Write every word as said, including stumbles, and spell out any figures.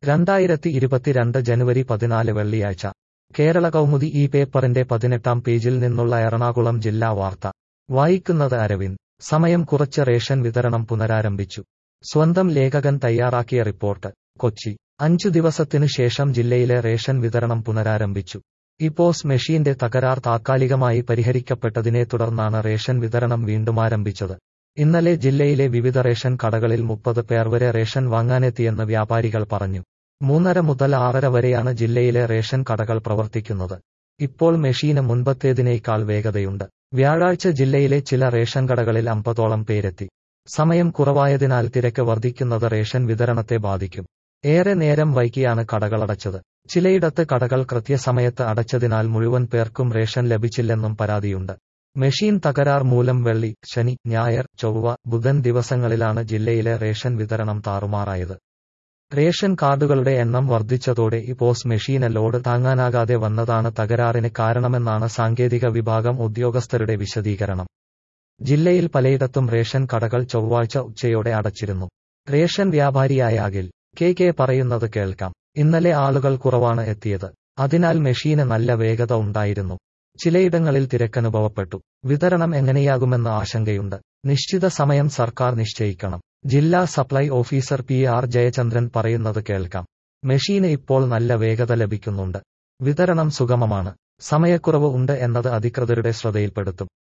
രണ്ടായിരത്തി ഇരുപത്തിരണ്ട് ജനുവരി പതിനാല് വെള്ളിയാഴ്ച കേരള കൗമുദി ഈ പേപ്പറിന്റെ പതിനെട്ടാം പേജിൽ നിന്നുള്ള എറണാകുളം ജില്ലാ വാർത്ത വായിക്കുന്നത് അരവിന്ദ്. സമയം കുറച്ച് റേഷൻ വിതരണം പുനരാരംഭിച്ചു. സ്വന്തം ലേഖകൻ തയ്യാറാക്കിയ റിപ്പോർട്ട്. കൊച്ചി. അഞ്ചു ദിവസത്തിനു ശേഷം ജില്ലയിലെ റേഷൻ വിതരണം പുനരാരംഭിച്ചു. ഇപോസ് മെഷീന്റെ തകരാർ താൽക്കാലികമായി പരിഹരിക്കപ്പെട്ടതിനെ തുടർന്നാണ് റേഷൻ വിതരണം വീണ്ടും ആരംഭിച്ചത്. ഇന്നലെ ജില്ലയിലെ വിവിധ റേഷൻ കടകളിൽ മുപ്പത് പേർ വരെ റേഷൻ വാങ്ങാനെത്തിയെന്ന് വ്യാപാരികൾ പറഞ്ഞു. മൂന്നര മുതൽ ആറര വരെയാണ് ജില്ലയിലെ റേഷൻ കടകൾ പ്രവർത്തിക്കുന്നത്. ഇപ്പോൾ മെഷീന് മുൻപത്തേതിനേക്കാൾ വേഗതയുണ്ട്. വ്യാഴാഴ്ച ജില്ലയിലെ ചില റേഷൻ കടകളിൽ അമ്പതോളം പേരെത്തി. സമയം കുറവായതിനാൽ തിരക്ക് വർദ്ധിക്കുന്നത് റേഷൻ വിതരണത്തെ ബാധിക്കും. ഏറെ നേരം വൈകിയാണ് കടകളടച്ചത്. ചിലയിടത്ത് കടകൾ കൃത്യസമയത്ത് അടച്ചതിനാൽ മുഴുവൻ പേർക്കും റേഷൻ ലഭിച്ചില്ലെന്നും പരാതിയുണ്ട്. മെഷീൻ തകരാർ മൂലം വെള്ളി, ശനി, ഞായർ, ചൊവ്വ, ബുധൻ ദിവസങ്ങളിലാണ് ജില്ലയിലെ റേഷൻ വിതരണം താറുമാറായത്. റേഷൻ കാർഡുകളുടെ എണ്ണം വർദ്ധിച്ചതോടെ ഇപോസ് മെഷീന് ലോഡ് താങ്ങാനാകാതെ വന്നതാണ് തകരാറിന് കാരണമെന്നാണ് സാങ്കേതിക വിഭാഗം ഉദ്യോഗസ്ഥരുടെ വിശദീകരണം. ജില്ലയിൽ പലയിടത്തും റേഷൻ കടകൾ ചൊവ്വാഴ്ച ഉച്ചയോടെ അടച്ചിരുന്നു. റേഷൻ വ്യാപാരിയായ അഖിൽ കെ കെ പറയുന്നത് കേൾക്കാം. ഇന്നലെ ആളുകൾ കുറവാണ് എത്തിയത്. അതിനാൽ മെഷീന് നല്ല വേഗത ഉണ്ടായിരുന്നു. ചിലയിടങ്ങളിൽ തിരക്കനുഭവപ്പെട്ടു. വിതരണം എങ്ങനെയാകുമെന്ന ആശങ്കയുണ്ട്. നിശ്ചിത സമയം സർക്കാർ നിശ്ചയിക്കണം. ജില്ലാ supply officer P R Jayachandran പറയുന്നത് കേൾക്കാം. മെഷീന് ഇപ്പോൾ നല്ല വേഗത ലഭിക്കുന്നുണ്ട്. വിതരണം സുഗമമാണ്. സമയക്കുറവ് ഉണ്ട് എന്നത് അധികൃതരുടെ ശ്രദ്ധയിൽപ്പെടുത്തും.